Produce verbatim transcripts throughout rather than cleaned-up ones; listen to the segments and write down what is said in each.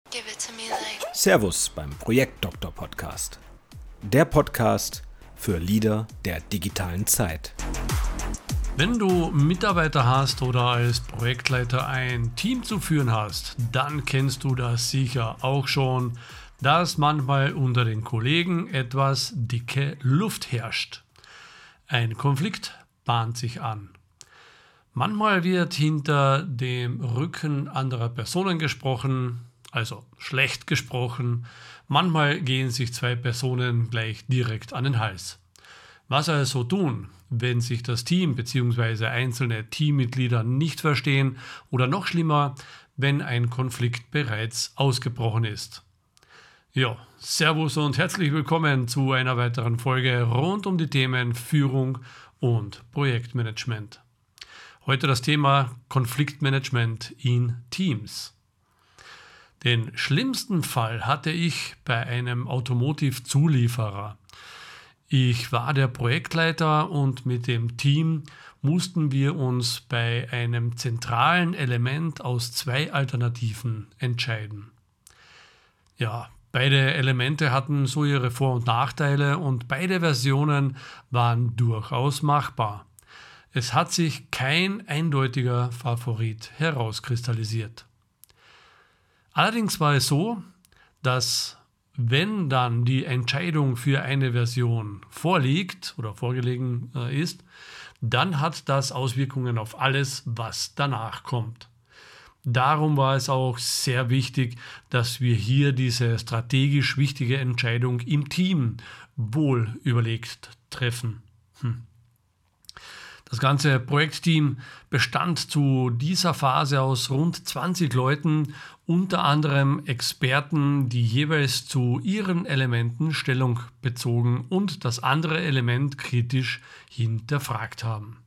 Give it to me like. Servus beim Projektdoktor Podcast. Der Podcast für Leader der digitalen Zeit. Wenn du Mitarbeiter hast oder als Projektleiter ein Team zu führen hast, dann kennst du das sicher auch schon, dass manchmal unter den Kollegen etwas dicke Luft herrscht. Ein Konflikt bahnt sich an. Manchmal wird hinter dem Rücken anderer Personen gesprochen, also schlecht gesprochen. Manchmal gehen sich zwei Personen gleich direkt an den Hals. Was also tun, wenn sich das Team bzw. einzelne Teammitglieder nicht verstehen oder noch schlimmer, wenn ein Konflikt bereits ausgebrochen ist? Ja, Servus und herzlich willkommen zu einer weiteren Folge rund um die Themen Führung und Projektmanagement. Heute das Thema Konfliktmanagement in Teams. Den schlimmsten Fall hatte ich bei einem Automotive-Zulieferer. Ich war der Projektleiter und mit dem Team mussten wir uns bei einem zentralen Element aus zwei Alternativen entscheiden. Ja, beide Elemente hatten so ihre Vor- und Nachteile und beide Versionen waren durchaus machbar. Es hat sich kein eindeutiger Favorit herauskristallisiert. Allerdings war es so, dass wenn dann die Entscheidung für eine Version vorliegt oder vorgelegen äh, ist, dann hat das Auswirkungen auf alles, was danach kommt. Darum war es auch sehr wichtig, dass wir hier diese strategisch wichtige Entscheidung im Team wohl überlegt treffen. Hm. Das ganze Projektteam bestand zu dieser Phase aus rund zwanzig Leuten, unter anderem Experten, die jeweils zu ihren Elementen Stellung bezogen und das andere Element kritisch hinterfragt haben.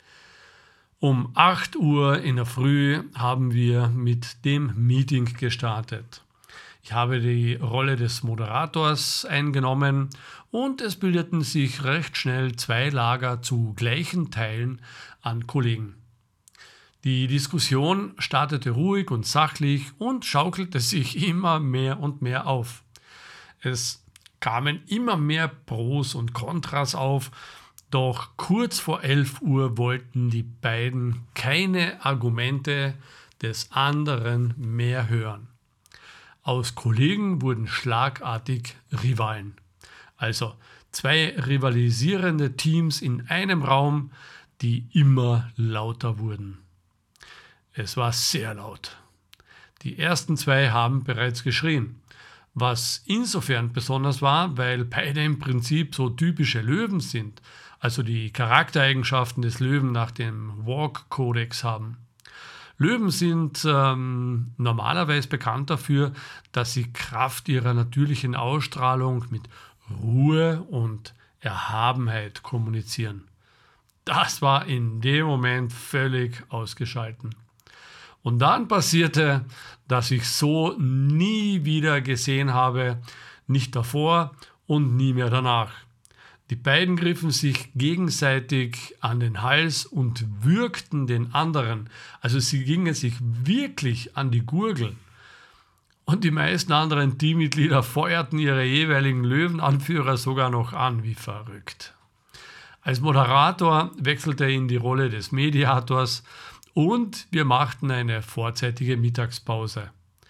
Um acht Uhr in der Früh haben wir mit dem Meeting gestartet. Ich habe die Rolle des Moderators eingenommen und es bildeten sich recht schnell zwei Lager zu gleichen Teilen an Kollegen. Die Diskussion startete ruhig und sachlich und schaukelte sich immer mehr und mehr auf. Es kamen immer mehr Pros und Kontras auf, doch kurz vor elf Uhr wollten die beiden keine Argumente des anderen mehr hören. Aus Kollegen wurden schlagartig Rivalen. Also zwei rivalisierende Teams in einem Raum, die immer lauter wurden. Es war sehr laut. Die ersten zwei haben bereits geschrien, was insofern besonders war, weil beide im Prinzip so typische Löwen sind, also die Charaktereigenschaften des Löwen nach dem Walk-Kodex haben. Löwen sind ähm, normalerweise bekannt dafür, dass sie Kraft ihrer natürlichen Ausstrahlung mit Ruhe und Erhabenheit kommunizieren. Das war in dem Moment völlig ausgeschalten. Und dann passierte, dass ich so nie wieder gesehen habe, nicht davor und nie mehr danach. Die beiden griffen sich gegenseitig an den Hals und würgten den anderen. Also sie gingen sich wirklich an die Gurgel. Und die meisten anderen Teammitglieder feuerten ihre jeweiligen Löwenanführer sogar noch an, wie verrückt. Als Moderator wechselte er in die Rolle des Mediators und wir machten eine vorzeitige Mittagspause.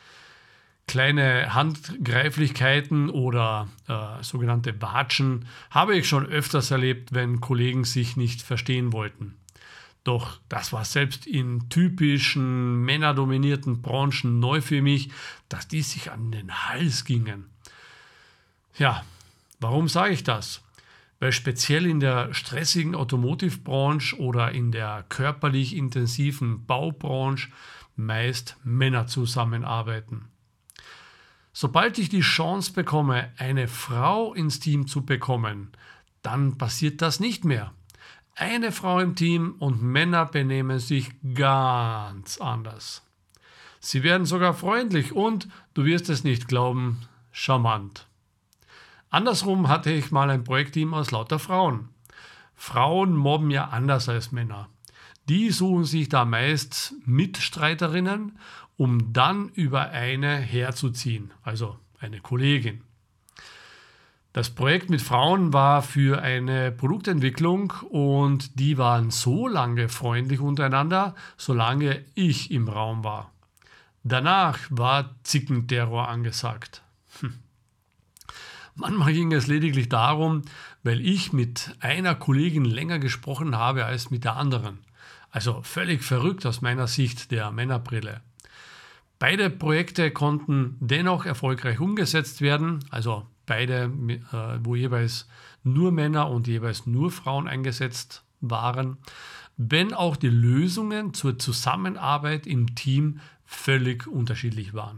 Kleine Handgreiflichkeiten oder äh, sogenannte Watschen habe ich schon öfters erlebt, wenn Kollegen sich nicht verstehen wollten. Doch das war selbst in typischen männerdominierten Branchen neu für mich, dass die sich an den Hals gingen. Ja, warum sage ich das? Weil speziell in der stressigen Automotive-Branche oder in der körperlich intensiven Baubranche meist Männer zusammenarbeiten. Sobald ich die Chance bekomme, eine Frau ins Team zu bekommen, dann passiert das nicht mehr. Eine Frau im Team und Männer benehmen sich ganz anders. Sie werden sogar freundlich und, du wirst es nicht glauben, charmant. Andersrum hatte ich mal ein Projektteam aus lauter Frauen. Frauen mobben ja anders als Männer. Die suchen sich da meist Mitstreiterinnen um dann über eine herzuziehen, also eine Kollegin. Das Projekt mit Frauen war für eine Produktentwicklung und die waren so lange freundlich untereinander, solange ich im Raum war. Danach war Zickenterror angesagt. Hm. Manchmal ging es lediglich darum, weil ich mit einer Kollegin länger gesprochen habe als mit der anderen. Also völlig verrückt aus meiner Sicht der Männerbrille. Beide Projekte konnten dennoch erfolgreich umgesetzt werden, also beide, wo jeweils nur Männer und jeweils nur Frauen eingesetzt waren, wenn auch die Lösungen zur Zusammenarbeit im Team völlig unterschiedlich waren.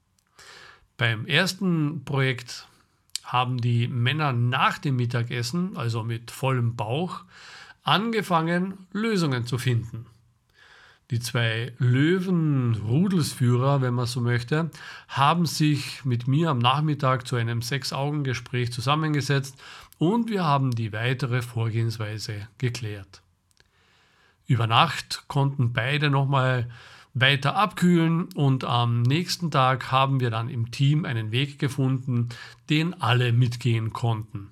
Beim ersten Projekt haben die Männer nach dem Mittagessen, also mit vollem Bauch, angefangen, Lösungen zu finden. Die zwei Löwen-Rudelsführer, wenn man so möchte, haben sich mit mir am Nachmittag zu einem Sechs-Augen-Gespräch zusammengesetzt und wir haben die weitere Vorgehensweise geklärt. Über Nacht konnten beide nochmal weiter abkühlen und am nächsten Tag haben wir dann im Team einen Weg gefunden, den alle mitgehen konnten.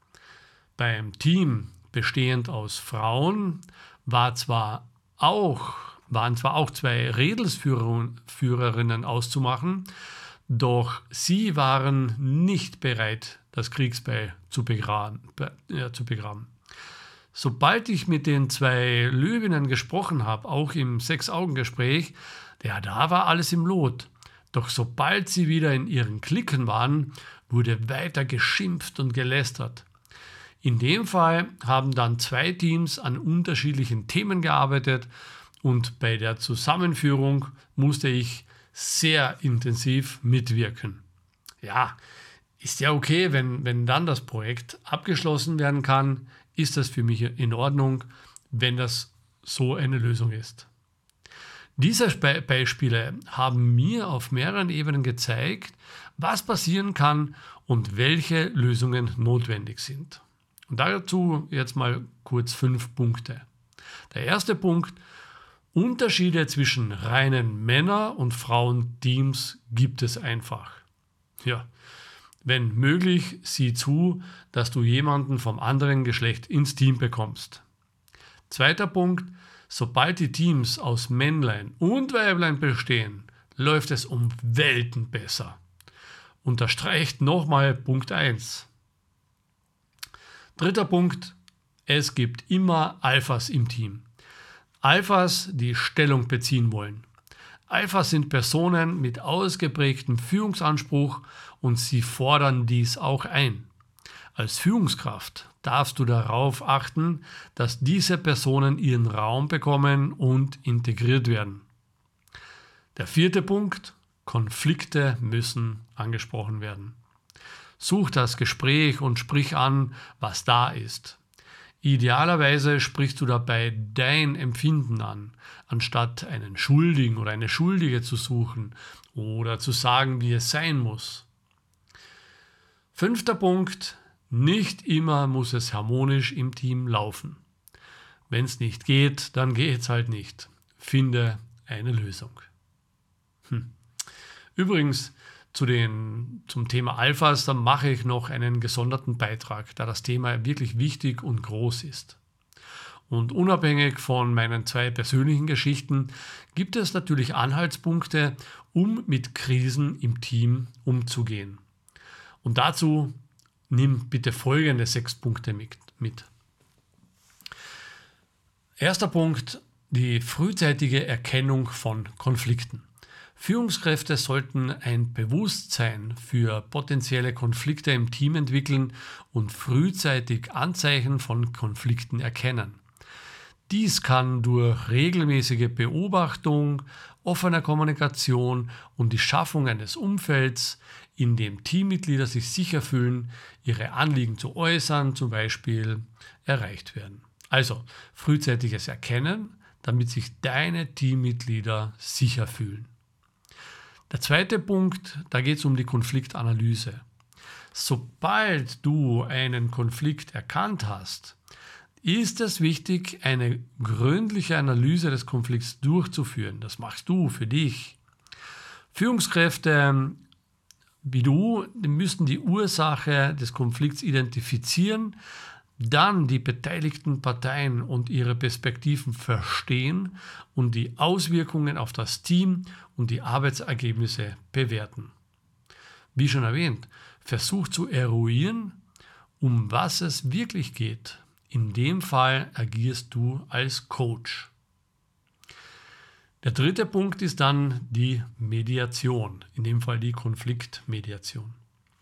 Beim Team, bestehend aus Frauen, war zwar auch waren zwar auch zwei Redelsführerinnen auszumachen, doch sie waren nicht bereit, das Kriegsbeil zu begraben. Äh, zu begraben. Sobald ich mit den zwei Löwinnen gesprochen habe, auch im Sechs-Augen-Gespräch, ja, da war alles im Lot. Doch sobald sie wieder in ihren Klicken waren, wurde weiter geschimpft und gelästert. In dem Fall haben dann zwei Teams an unterschiedlichen Themen gearbeitet und bei der Zusammenführung musste ich sehr intensiv mitwirken. Ja, ist ja okay, wenn, wenn dann das Projekt abgeschlossen werden kann, ist das für mich in Ordnung, wenn das so eine Lösung ist. Diese Be- Beispiele haben mir auf mehreren Ebenen gezeigt, was passieren kann und welche Lösungen notwendig sind. Und dazu jetzt mal kurz fünf Punkte. Der erste Punkt: Unterschiede zwischen reinen Männer- und Frauenteams gibt es einfach. Ja, wenn möglich, sieh zu, dass du jemanden vom anderen Geschlecht ins Team bekommst. Zweiter Punkt: Sobald die Teams aus Männlein und Weiblein bestehen, läuft es um Welten besser. Unterstreicht nochmal Punkt eins. Dritter Punkt: Es gibt immer Alphas im Team. Alphas, die Stellung beziehen wollen. Alphas sind Personen mit ausgeprägtem Führungsanspruch und sie fordern dies auch ein. Als Führungskraft darfst du darauf achten, dass diese Personen ihren Raum bekommen und integriert werden. Der vierte Punkt: Konflikte müssen angesprochen werden. Such das Gespräch und sprich an, was da ist. Idealerweise sprichst du dabei dein Empfinden an, anstatt einen Schuldigen oder eine Schuldige zu suchen oder zu sagen, wie es sein muss. Fünfter Punkt: Nicht immer muss es harmonisch im Team laufen. Wenn es nicht geht, dann geht's halt nicht. Finde eine Lösung. Hm. Übrigens, zu den, zum Thema Alphas, da mache ich noch einen gesonderten Beitrag, da das Thema wirklich wichtig und groß ist. Und unabhängig von meinen zwei persönlichen Geschichten gibt es natürlich Anhaltspunkte, um mit Krisen im Team umzugehen. Und dazu nimm bitte folgende sechs Punkte mit. Erster Punkt: die frühzeitige Erkennung von Konflikten. Führungskräfte sollten ein Bewusstsein für potenzielle Konflikte im Team entwickeln und frühzeitig Anzeichen von Konflikten erkennen. Dies kann durch regelmäßige Beobachtung, offene Kommunikation und die Schaffung eines Umfelds, in dem Teammitglieder sich sicher fühlen, ihre Anliegen zu äußern, zum Beispiel, erreicht werden. Also frühzeitiges Erkennen, damit sich deine Teammitglieder sicher fühlen. Der zweite Punkt, da geht es um die Konfliktanalyse. Sobald du einen Konflikt erkannt hast, ist es wichtig, eine gründliche Analyse des Konflikts durchzuführen. Das machst du für dich. Führungskräfte wie du müssen die Ursache des Konflikts identifizieren, dann die beteiligten Parteien und ihre Perspektiven verstehen und die Auswirkungen auf das Team und die Arbeitsergebnisse bewerten. Wie schon erwähnt, versuch zu eruieren, um was es wirklich geht. In dem Fall agierst du als Coach. Der dritte Punkt ist dann die Mediation, in dem Fall die Konfliktmediation.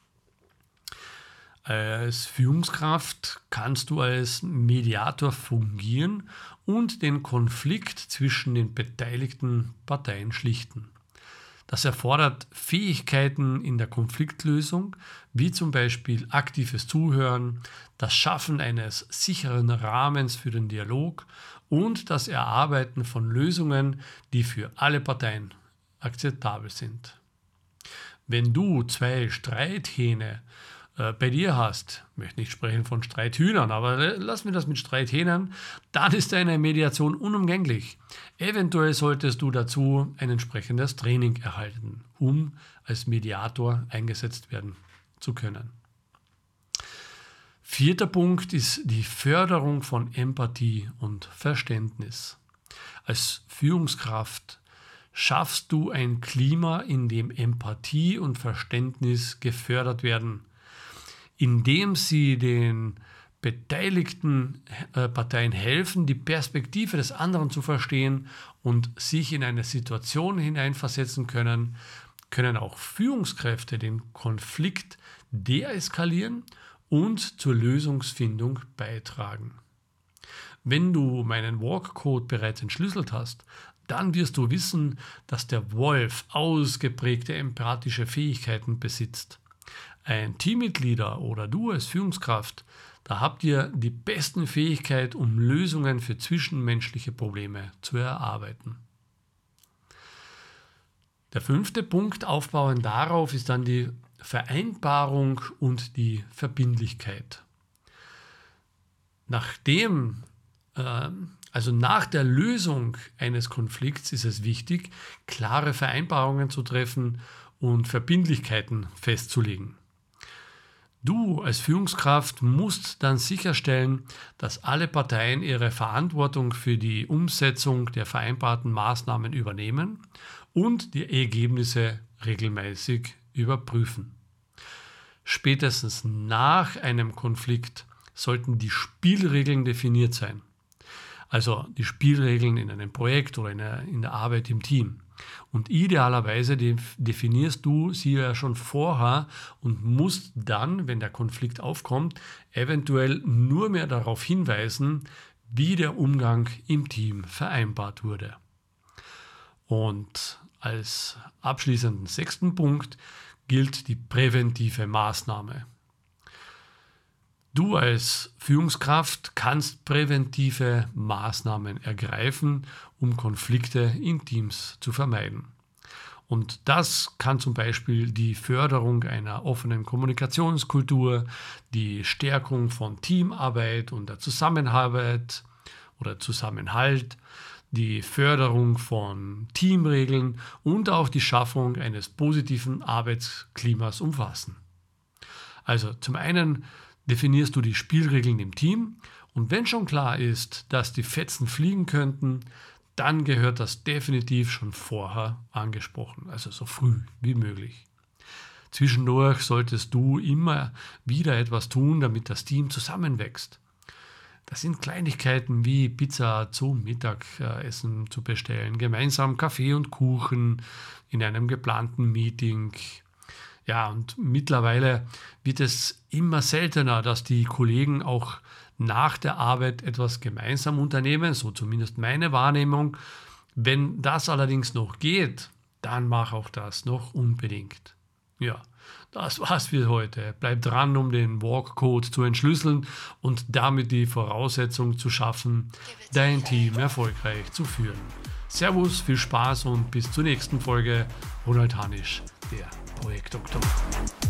Als Führungskraft kannst du als Mediator fungieren und den Konflikt zwischen den beteiligten Parteien schlichten. Das erfordert Fähigkeiten in der Konfliktlösung, wie zum Beispiel aktives Zuhören, das Schaffen eines sicheren Rahmens für den Dialog und das Erarbeiten von Lösungen, die für alle Parteien akzeptabel sind. Wenn du zwei Streithähne äh, bei dir hast, ich möchte nicht sprechen von Streithühnern, aber lass mir das mit Streithähnen, dann ist eine Mediation unumgänglich. Eventuell solltest du dazu ein entsprechendes Training erhalten, um als Mediator eingesetzt werden zu können. Vierter Punkt ist die Förderung von Empathie und Verständnis. Als Führungskraft schaffst du ein Klima, in dem Empathie und Verständnis gefördert werden, indem sie den beteiligten äh, Parteien helfen, die Perspektive des anderen zu verstehen und sich in eine Situation hineinversetzen können, können auch Führungskräfte den Konflikt deeskalieren und zur Lösungsfindung beitragen. Wenn du meinen Walk-Code bereits entschlüsselt hast, dann wirst du wissen, dass der Wolf ausgeprägte empathische Fähigkeiten besitzt. Ein Teammitglieder oder du als Führungskraft, da habt ihr die besten Fähigkeiten, um Lösungen für zwischenmenschliche Probleme zu erarbeiten. Der fünfte Punkt, aufbauend darauf, ist dann die Vereinbarung und die Verbindlichkeit. Nachdem, äh, also nach der Lösung eines Konflikts ist es wichtig, klare Vereinbarungen zu treffen und Verbindlichkeiten festzulegen. Du als Führungskraft musst dann sicherstellen, dass alle Parteien ihre Verantwortung für die Umsetzung der vereinbarten Maßnahmen übernehmen und die Ergebnisse regelmäßig überprüfen. Spätestens nach einem Konflikt sollten die Spielregeln definiert sein. Also die Spielregeln in einem Projekt oder in der, in der Arbeit im Team. Und idealerweise definierst du sie ja schon vorher und musst dann, wenn der Konflikt aufkommt, eventuell nur mehr darauf hinweisen, wie der Umgang im Team vereinbart wurde. Und als abschließenden sechsten Punkt gilt die präventive Maßnahme. Du als Führungskraft kannst präventive Maßnahmen ergreifen, um Konflikte in Teams zu vermeiden. Und das kann zum Beispiel die Förderung einer offenen Kommunikationskultur, die Stärkung von Teamarbeit und der Zusammenarbeit oder Zusammenhalt, die Förderung von Teamregeln und auch die Schaffung eines positiven Arbeitsklimas umfassen. Also zum einen definierst du die Spielregeln im Team und wenn schon klar ist, dass die Fetzen fliegen könnten, dann gehört das definitiv schon vorher angesprochen, also so früh wie möglich. Zwischendurch solltest du immer wieder etwas tun, damit das Team zusammenwächst. Das sind Kleinigkeiten wie Pizza zum Mittagessen zu bestellen, gemeinsam Kaffee und Kuchen in einem geplanten Meeting. Ja, und mittlerweile wird es immer seltener, dass die Kollegen auch nach der Arbeit etwas gemeinsam unternehmen, so zumindest meine Wahrnehmung. Wenn das allerdings noch geht, dann mach auch das noch unbedingt. Ja, das war's für heute. Bleib dran, um den Walk-Code zu entschlüsseln und damit die Voraussetzung zu schaffen, dein Team erfolgreich zu führen. Servus, viel Spaß und bis zur nächsten Folge. Ronald Hanisch, der Projektdoktor.